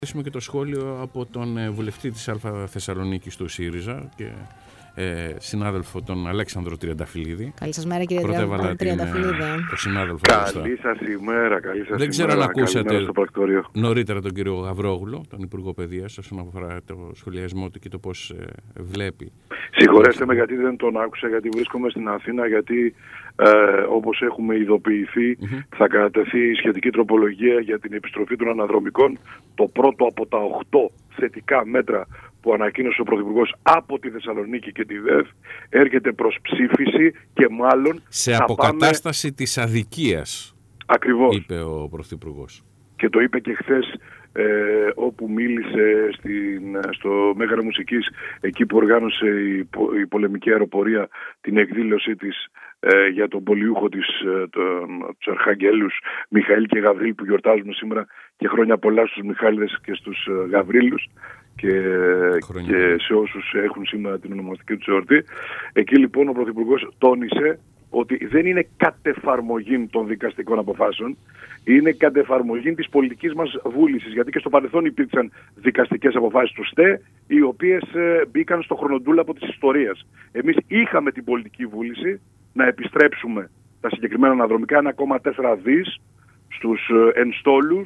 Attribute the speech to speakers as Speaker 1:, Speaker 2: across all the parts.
Speaker 1: Και το σχόλιο από τον βουλευτή της Αλφα Θεσσαλονίκης του ΣΥΡΙΖΑ και συνάδελφο τον Αλέξανδρο Τριανταφυλλίδη.
Speaker 2: Καλή σας μέρα, κύριε Τριανταφυλλίδη.
Speaker 1: Το συνάδελφο.
Speaker 3: Καλή σας ημέρα.
Speaker 1: Δεν ξέρω αν ακούσατε νωρίτερα τον κύριο Γαβρόγλου, τον Υπουργό Παιδείας, όσον αφορά το σχολιασμό του και το πώς βλέπει.
Speaker 3: Συγχωρέστε με γιατί δεν τον άκουσα, γιατί βρίσκομαι στην Αθήνα, γιατί όπως έχουμε ειδοποιηθεί θα κατατεθεί η σχετική τροπολογία για την επιστροφή των αναδρομικών, το πρώτο από τα 8 θετικά μέτρα που ανακοίνωσε ο Πρωθυπουργός από τη Θεσσαλονίκη και τη ΔΕΘ, έρχεται προς ψήφιση και μάλλον
Speaker 1: σε αποκατάσταση της αδικίας.
Speaker 3: Ακριβώς.
Speaker 1: Είπε ο Πρωθυπουργός.
Speaker 3: Και το είπε και χθες όπου μίλησε στο Μέγαρο Μουσικής, εκεί που οργάνωσε η πολεμική αεροπορία την εκδήλωσή της για τον πολιούχο της, τους Αρχαγγέλους Μιχαήλ και Γαβρίλ, που γιορτάζουμε σήμερα, και χρόνια πολλά στους Μιχάληδες και στους Γαβρίλους και σε όσους έχουν σήμερα την ονομαστική του εορτή. Εκεί λοιπόν ο Πρωθυπουργός τόνισε ότι δεν είναι κατ' εφαρμογή των δικαστικών αποφάσεων, είναι κατ' εφαρμογή της πολιτικής μας βούλησης. Γιατί και στο παρελθόν υπήρξαν δικαστικές αποφάσεις του ΣΤΕ, οι οποίες μπήκαν στο χρονοτούλαπο της ιστορίας. Εμείς είχαμε την πολιτική βούληση να επιστρέψουμε τα συγκεκριμένα αναδρομικά 1,4 δις στους ενστόλους,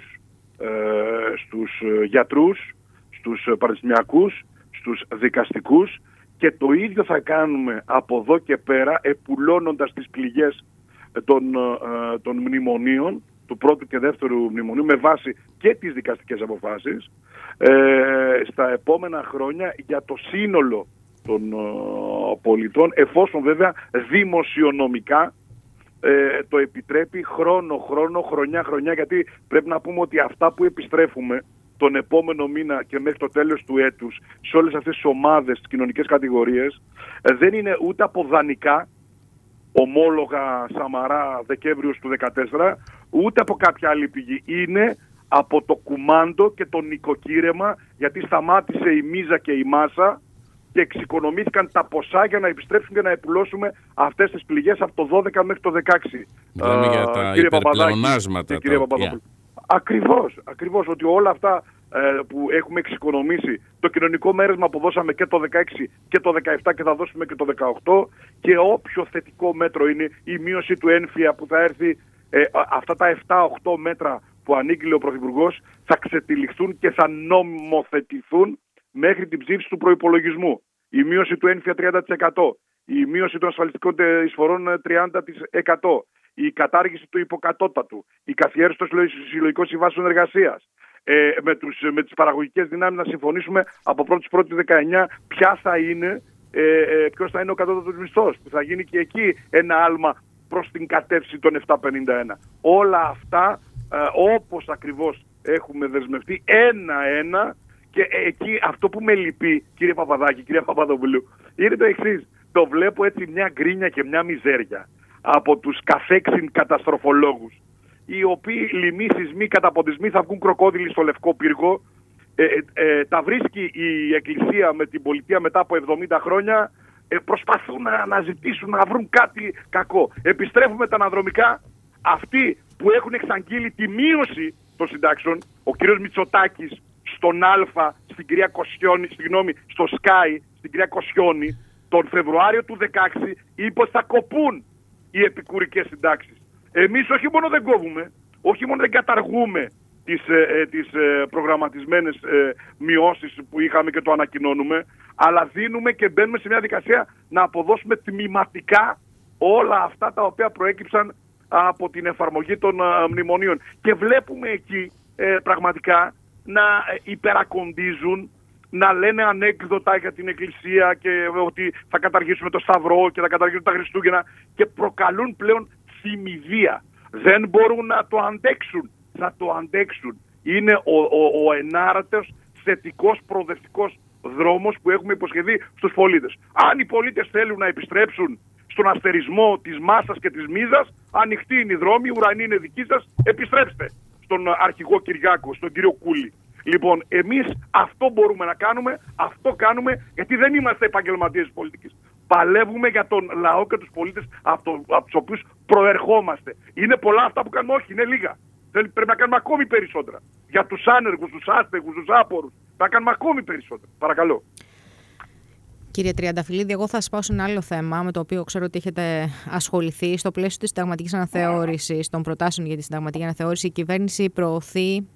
Speaker 3: στους γιατρούς, στους πανεπιστημιακούς, στους δικαστικούς, και το ίδιο θα κάνουμε από εδώ και πέρα, επουλώνοντας τις πληγές των μνημονίων, του πρώτου και δεύτερου μνημονίου, με βάση και τις δικαστικές αποφάσεις, στα επόμενα χρόνια για το σύνολο των πολιτών, εφόσον βέβαια δημοσιονομικά το επιτρέπει, χρόνο, χρονιά, γιατί πρέπει να πούμε ότι αυτά που επιστρέφουμε τον επόμενο μήνα και μέχρι το τέλος του έτους σε όλες αυτές τις ομάδες, τις κοινωνικές κατηγορίες, δεν είναι ούτε από δανεικά, ομόλογα Σαμαρά Δεκέμβριος του 2014, ούτε από κάποια άλλη πηγή. Είναι από το κουμάντο και το νοικοκύρεμα, γιατί σταμάτησε η μίζα και η μάσα και εξοικονομήθηκαν τα ποσά για να επιστρέψουν και να επουλώσουμε αυτές τις πληγές από το 12 μέχρι το 16.
Speaker 1: Μιλάμε για τα υπερπλεονάσματα.
Speaker 3: Ακριβώς, ότι όλα αυτά που έχουμε εξοικονομήσει, το κοινωνικό μέρεσμα που δώσαμε και το 16 και το 17 και θα δώσουμε και το 18, και όποιο θετικό μέτρο είναι η μείωση του ένφια που θα έρθει, αυτά τα 7-8 μέτρα που ανήγγειλε ο Πρωθυπουργός θα ξετυλιχθούν και θα νομοθετηθούν μέχρι την ψήφιση του προϋπολογισμού. Η μείωση του ένφια 30%, η μείωση των ασφαλιστικών εισφορών 30%, η κατάργηση του υποκατώτατου, η καθιέρωση των συλλογικών συμβάσεων εργασίας, με τις παραγωγικές δυνάμεις να συμφωνήσουμε από 1η-1η-19 ποιος θα είναι ο κατώτατος μισθός, που θα γίνει και εκεί ένα άλμα προς την κατεύθυνση των 751. Όλα αυτά όπως ακριβώς έχουμε δεσμευτεί ένα-ένα, και εκεί αυτό που με λυπεί, κύριε Παπαδάκη, κύριε Παπαδοπούλου, είναι το εξής. Το βλέπω έτσι μια γκρίνια και μια μιζέρια από τους καθέξιν καταστροφολόγους, οι οποίοι λοιμοί, σεισμοί, καταποντισμοί θα βγουν κροκόδιλοι στο Λευκό Πύργο. Τα βρίσκει η Εκκλησία με την πολιτεία μετά από 70 χρόνια, προσπαθούν να αναζητήσουν, να βρουν κάτι κακό. Επιστρέφουμε τα αναδρομικά, αυτοί που έχουν εξαγγείλει τη μείωση των συντάξεων, ο κύριος Μητσοτάκης στον Άλφα, στην κυρία Κοσιόνη, στο Sky, στην κυρία Κοσιόνη, τον Φεβρουάριο του 2016 είπε ότι θα κοπούν οι επικουρικές συντάξεις. Εμείς όχι μόνο δεν κόβουμε, όχι μόνο δεν καταργούμε τις προγραμματισμένες μειώσεις που είχαμε και το ανακοινώνουμε, αλλά δίνουμε και μπαίνουμε σε μια δικασία να αποδώσουμε τμηματικά όλα αυτά τα οποία προέκυψαν από την εφαρμογή των μνημονίων. Και βλέπουμε εκεί πραγματικά να υπερακοντίζουν, να λένε ανέκδοτα για την Εκκλησία και ότι θα καταργήσουμε το Σταυρό και θα καταργήσουμε τα Χριστούγεννα, και προκαλούν πλέον θυμηδία. Δεν μπορούν να το αντέξουν. Θα το αντέξουν. Είναι ο ενάρετος θετικός προοδευτικός δρόμος που έχουμε υποσχεθεί στους πολίτες. Αν οι πολίτες θέλουν να επιστρέψουν στον αστερισμό της μάσας και της μίζας, ανοιχτή είναι η δρόμη, η ουρανή είναι δική σας, επιστρέψτε στον αρχηγό Κυριάκο, στον κύριο Κούλη. Λοιπόν, εμείς αυτό μπορούμε να κάνουμε, αυτό κάνουμε, γιατί δεν είμαστε επαγγελματίες της πολιτικής. Παλεύουμε για τον λαό και τους πολίτες από τους οποίους προερχόμαστε. Είναι πολλά αυτά που κάνουμε, όχι, είναι λίγα. Πρέπει να κάνουμε ακόμη περισσότερα. Για τους άνεργους, τους άστεγους, τους άπορους. Να κάνουμε ακόμη περισσότερα. Παρακαλώ.
Speaker 2: Κύριε Τριανταφυλλίδη, εγώ θα σας πάω σε ένα άλλο θέμα με το οποίο ξέρω ότι έχετε ασχοληθεί. Στο πλαίσιο της συνταγματικής αναθεώρησης, των προτάσεων για τη συνταγματική αναθεώρηση, η κυβέρνηση προωθεί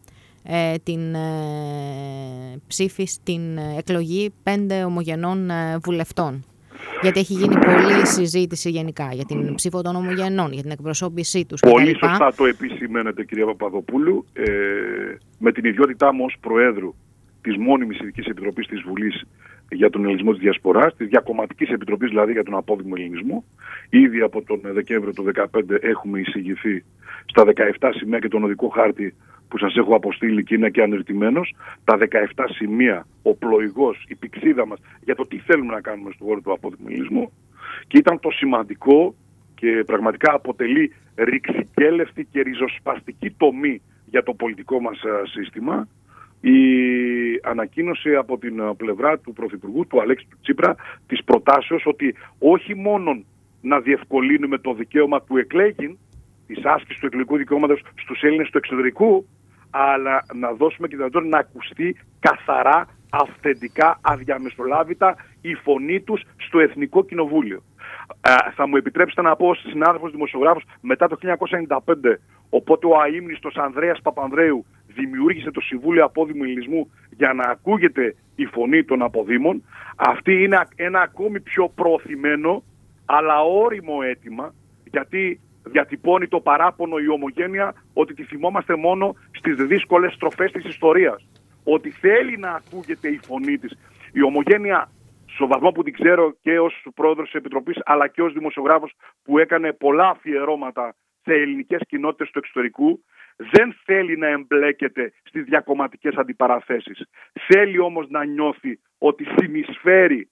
Speaker 2: την εκλογή 5 ομογενών βουλευτών. Γιατί έχει γίνει πολλή συζήτηση γενικά για την ψήφο των ομογενών, για την εκπροσώπησή τους.
Speaker 3: Πολύ σωστά το επισημαίνετε, κυρία Παπαδοπούλου. Με την ιδιότητά μου ως Προέδρου της μόνιμης Ειδικής Επιτροπής της Βουλής για τον Ελληνισμό της Διασποράς, της Διακομματικής Επιτροπής δηλαδή για τον απόδειγμο ελληνισμό, ήδη από τον Δεκέμβριο του 2015 έχουμε εισηγηθεί στα 17 σημεία και τον οδικό χάρτη που σας έχω αποστείλει και είναι και ανερτημένος, τα 17 σημεία, ο πλοηγός, η πηξίδα μας για το τι θέλουμε να κάνουμε στον χώρο του απόδειγμου ελληνισμού, και ήταν το σημαντικό και πραγματικά αποτελεί ρηξικέλευτη και ριζοσπαστική τομή για το πολιτικό μας σύστημα η ανακοίνωση από την πλευρά του Πρωθυπουργού, του Αλέξη του Τσίπρα, της προτάσεως ότι όχι μόνο να διευκολύνουμε το δικαίωμα του εκλέγην, της άσκησης του εκλογικού δικαιώματος στους Έλληνες του εξωτερικού, αλλά να δώσουμε και δυνατότητα να ακουστεί καθαρά, αυθεντικά, αδιαμεσολάβητα η φωνή τους στο Εθνικό Κοινοβούλιο. Θα μου επιτρέψετε να πω ως συνάδελφος δημοσιογράφος, μετά το 1995, οπότε ο αείμνηστος Ανδρέας Παπανδρέου δημιούργησε το Συμβούλιο Απόδημου Ελληνισμού για να ακούγεται η φωνή των αποδήμων. Αυτή είναι ένα ακόμη πιο προωθημένο αλλά όριμο αίτημα, γιατί διατυπώνει το παράπονο η Ομογένεια ότι τη θυμόμαστε μόνο στις δύσκολες στροφές της ιστορίας. Ότι θέλει να ακούγεται η φωνή της. Η Ομογένεια, στο βαθμό που την ξέρω και ως πρόεδρος της Επιτροπής αλλά και ως δημοσιογράφος που έκανε πολλά αφιερώματα σε ελληνικές κοινότητες του εξωτερικού, δεν θέλει να εμπλέκεται στις διακομματικές αντιπαραθέσεις. Θέλει όμως να νιώθει ότι συνεισφέρει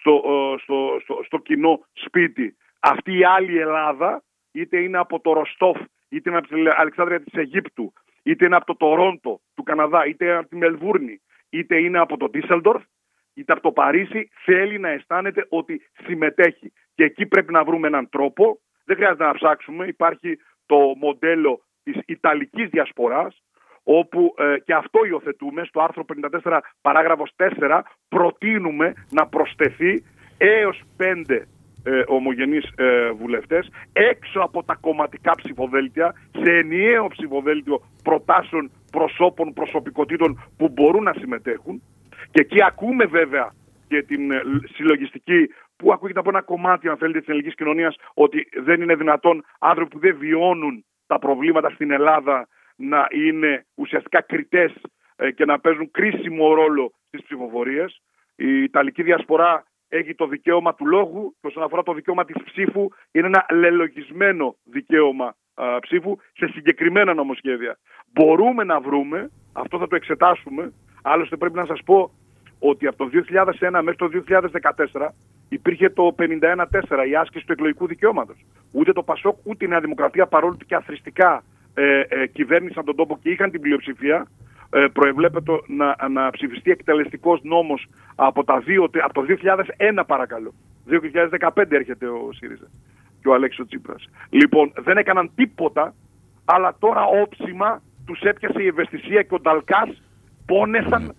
Speaker 3: στο κοινό σπίτι. Αυτή η άλλη Ελλάδα, είτε είναι από το Ροστόφ, είτε είναι από την Αλεξάνδρεια της Αιγύπτου, είτε είναι από το Τορόντο του Καναδά, είτε είναι από τη Μελβούρνη, είτε είναι από το Ντίσσελντορφ, είτε από το Παρίσι, θέλει να αισθάνεται ότι συμμετέχει. Και εκεί πρέπει να βρούμε έναν τρόπο. Δεν χρειάζεται να ψάξουμε. Υπάρχει το μοντέλο της Ιταλικής Διασποράς, όπου και αυτό υιοθετούμε στο άρθρο 54 παράγραφος 4, προτείνουμε να προσθεθεί έως 5 ομογενείς βουλευτές έξω από τα κομματικά ψηφοδέλτια, σε ενιαίο ψηφοδέλτιο προτάσεων προσώπων, προσωπικότητων που μπορούν να συμμετέχουν. Και εκεί ακούμε βέβαια και την συλλογιστική που ακούγεται από ένα κομμάτι, αν θέλετε, της ελληνικής κοινωνίας, ότι δεν είναι δυνατόν άνθρωποι που δεν βιώνουν τα προβλήματα στην Ελλάδα να είναι ουσιαστικά κριτές και να παίζουν κρίσιμο ρόλο στις ψηφοφορίες. Η Ιταλική Διασπορά έχει το δικαίωμα του λόγου και όσον αφορά το δικαίωμα της ψήφου είναι ένα λελογισμένο δικαίωμα ψήφου σε συγκεκριμένα νομοσχέδια. Μπορούμε να βρούμε, αυτό θα το εξετάσουμε, άλλωστε πρέπει να σας πω ότι από το 2001 μέχρι το 2014 υπήρχε το 51-4, η άσκηση του εκλογικού δικαιώματος. Ούτε το ΠΑΣΟΚ ούτε η Νέα Δημοκρατία, παρόλο που και αθροιστικά κυβέρνησαν τον τόπο και είχαν την πλειοψηφία, προεβλέπεται να ψηφιστεί εκτελεστικός νόμος από το 2001 παρακαλώ. 2015 έρχεται ο ΣΥΡΙΖΑ και ο Αλέξης Τσίπρας. Λοιπόν, δεν έκαναν τίποτα, αλλά τώρα όψιμα τους έπιασε η ευαισθησία και ο Νταλκάς πόνεσαν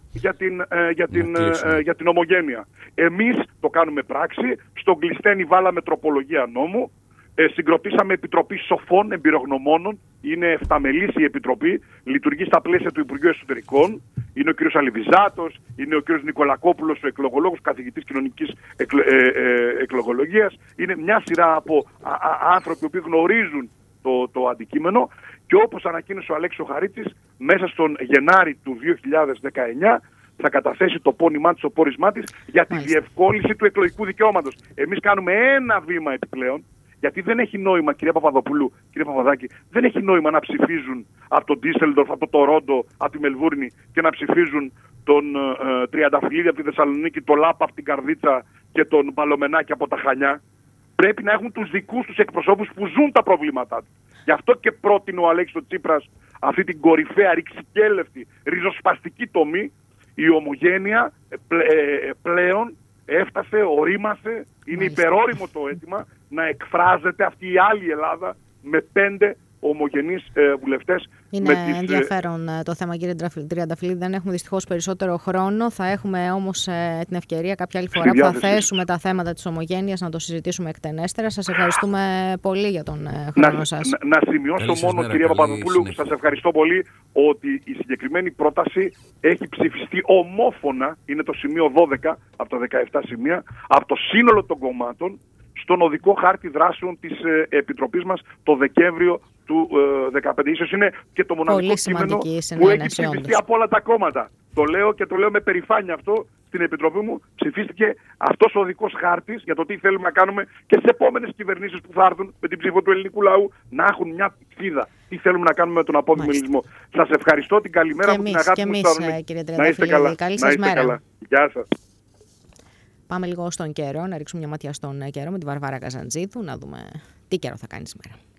Speaker 3: για την Ομογένεια. Εμείς το κάνουμε πράξη, στον Κλειστένη βάλαμε τροπολογία νόμου, συγκροτήσαμε επιτροπή σοφών εμπειρογνωμόνων, είναι 7μελής η επιτροπή, λειτουργεί στα πλαίσια του Υπουργείου Εσωτερικών, είναι ο κ. Αλιβιζάτος, είναι ο κ. Νικολακόπουλος, ο εκλογολόγος, καθηγητής κοινωνικής εκλογολογίας, είναι μια σειρά από άνθρωποι που γνωρίζουν το αντικείμενο και όπως ανακοίνωσε ο Αλέξης Χαρίτσης, μέσα στον Γενάρη του 2019 θα καταθέσει το πόρισμά της για τη διευκόλυνση του εκλογικού δικαιώματος. Εμείς κάνουμε ένα βήμα επιπλέον, γιατί δεν έχει νόημα, κυρία Παπαδοπούλου, κύριε Παπαδάκη, δεν έχει νόημα να ψηφίζουν από τον Ντίσσελντορφ, από το Τορόντο, από τη Μελβούρνη και να ψηφίζουν τον Τριανταφυλλίδη από τη Θεσσαλονίκη, τον Λάπα από την Καρδίτσα και τον Παλωμενάκη από τα Χανιά. Πρέπει να έχουν τους δικούς τους εκπροσώπους που ζουν τα προβλήματά τους. Γι' αυτό και πρότεινε ο Αλέξης Τσίπρας αυτή την κορυφαία, ρηξικέλευτη, ριζοσπαστική τομή. Η Ομογένεια πλέον έφτασε, ορίμασε, είναι υπερόριμο το αίτημα να εκφράζεται αυτή η άλλη Ελλάδα με 5 ομογενείς βουλευτές.
Speaker 2: Είναι ενδιαφέρον το θέμα, κύριε Τριανταφυλλίδη. Δεν έχουμε δυστυχώς περισσότερο χρόνο. Θα έχουμε όμως την ευκαιρία κάποια άλλη φορά που θα θέσουμε τα θέματα της ομογένειας να το συζητήσουμε εκτενέστερα. Σας ευχαριστούμε πολύ για τον χρόνο σας.
Speaker 3: Να σημειώσω μόνο, κυρία Παπαδοπούλου, σας ευχαριστώ πολύ, ότι η συγκεκριμένη πρόταση έχει ψηφιστεί ομόφωνα, είναι το σημείο 12 από τα 17 σημεία, από το σύνολο των κομμάτων, στον οδικό χάρτη δράσεων της Επιτροπής μας το Δεκέμβριο του 2015. Ίσως είναι και το μοναδικό κείμενο που έχει ψηφιστεί από όλα τα κόμματα. Το λέω και το λέω με περηφάνεια αυτό. Στην Επιτροπή μου ψηφίστηκε αυτός ο οδικός χάρτης για το τι θέλουμε να κάνουμε και στις επόμενες κυβερνήσεις που θα έρθουν με την ψήφο του ελληνικού λαού να έχουν μια πηξίδα. Τι θέλουμε να κάνουμε με τον αποδημιουργισμό. Σας ευχαριστώ, την καλημέρα μου, την αγάπη μου.
Speaker 2: Κύριε Τριανταφυλλίδη, καλή σας μέρα.
Speaker 3: Γεια σας.
Speaker 2: Πάμε λίγο στον καιρό, να ρίξουμε μια ματιά στον καιρό με τη Βαρβάρα Καζαντζίδου, να δούμε τι καιρό θα κάνει σήμερα.